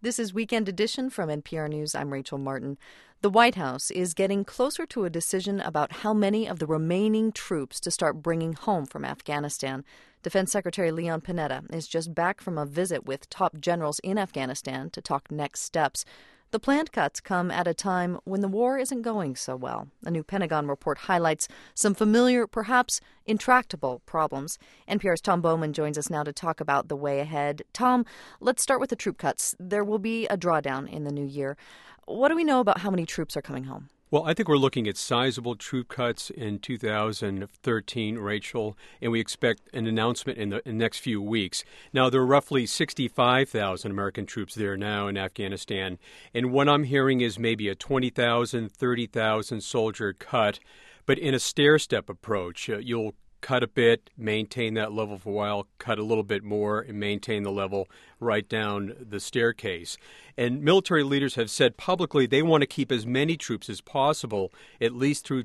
This is Weekend Edition from NPR News. I'm Rachel Martin. The White House is getting closer to a decision about how many of the remaining troops to start bringing home from Afghanistan. Defense Secretary Leon Panetta is just back from a visit with top generals in Afghanistan to talk next steps. The planned cuts come at a time when the war isn't going so well. A new Pentagon report highlights some familiar, perhaps intractable problems. NPR's Tom Bowman joins us now to talk about the way ahead. Tom, let's start with the troop cuts. There will be a drawdown in the new year. What do we know about how many troops are coming home? Well, I think we're looking at sizable troop cuts in 2013, Rachel, and we expect an announcement in the next few weeks. Now, there are roughly 65,000 American troops there now in Afghanistan, and what I'm hearing is maybe a 20,000, 30,000 soldier cut, but in a stair-step approach. You'll cut a bit, maintain that level for a while, cut a little bit more, and maintain the level right down the staircase. And military leaders have said publicly they want to keep as many troops as possible, at least through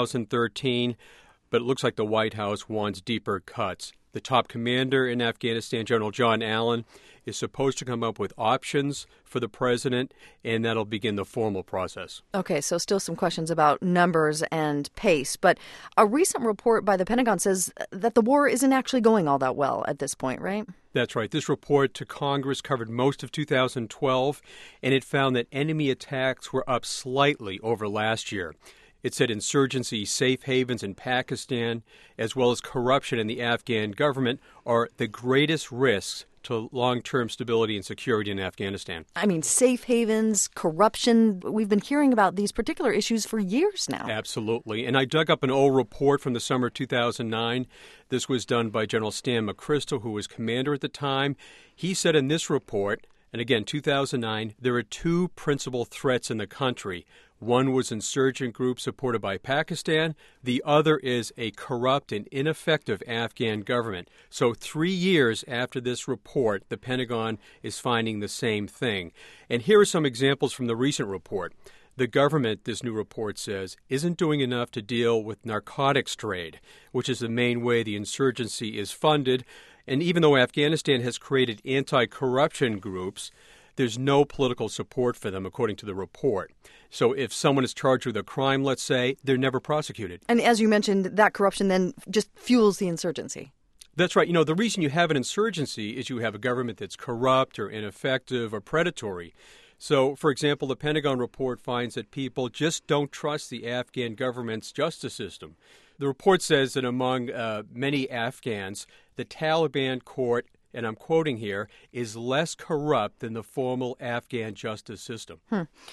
2013, but it looks like the White House wants deeper cuts. The top commander in Afghanistan, General John Allen, is supposed to come up with options for the president, and that'll begin the formal process. Okay, so still some questions about numbers and pace, but a recent report by the Pentagon says that the war isn't actually going all that well at this point, right? That's right. This report to Congress covered most of 2012, and it found that enemy attacks were up slightly over last year. It said insurgency safe havens in Pakistan, as well as corruption in the Afghan government, are the greatest risks to long-term stability and security in Afghanistan. I mean, safe havens, corruption, we've been hearing about these particular issues for years now. Absolutely. And I dug up an old report from the summer of 2009. This was done by General Stan McChrystal, who was commander at the time. He said in this report, and again, 2009, there are two principal threats in the country. One was insurgent groups supported by Pakistan. The other is a corrupt and ineffective Afghan government. So 3 years after this report, the Pentagon is finding the same thing. And here are some examples from the recent report. The government, this new report says, isn't doing enough to deal with narcotics trade, which is the main way the insurgency is funded. And even though Afghanistan has created anti-corruption groups, there's no political support for them, according to the report. So if someone is charged with a crime, let's say, they're never prosecuted. And as you mentioned, that corruption then just fuels the insurgency. That's right. You know, the reason you have an insurgency is you have a government that's corrupt or ineffective or predatory. So, for example, the Pentagon report finds that people just don't trust the Afghan government's justice system. The report says that among many Afghans, the Taliban court, and I'm quoting here, is less corrupt than the formal Afghan justice system.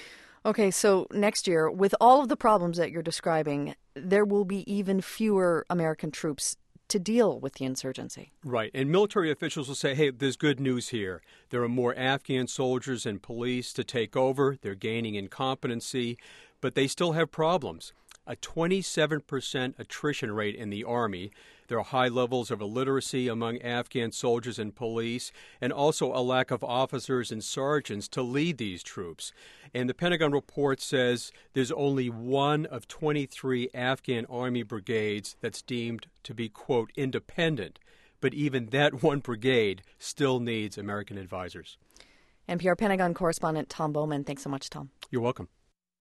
Okay, so next year, with all of the problems that you're describing, there will be even fewer American troops to deal with the insurgency. Right, and military officials will say, hey, there's good news here. There are more Afghan soldiers and police to take over. They're gaining in competency, but they still have problems. A 27% attrition rate in the Army. There are high levels of illiteracy among Afghan soldiers and police, and also a lack of officers and sergeants to lead these troops. And the Pentagon report says there's only one of 23 Afghan Army brigades that's deemed to be, quote, independent. But even that one brigade still needs American advisors. NPR Pentagon correspondent Tom Bowman. Thanks so much, Tom. You're welcome.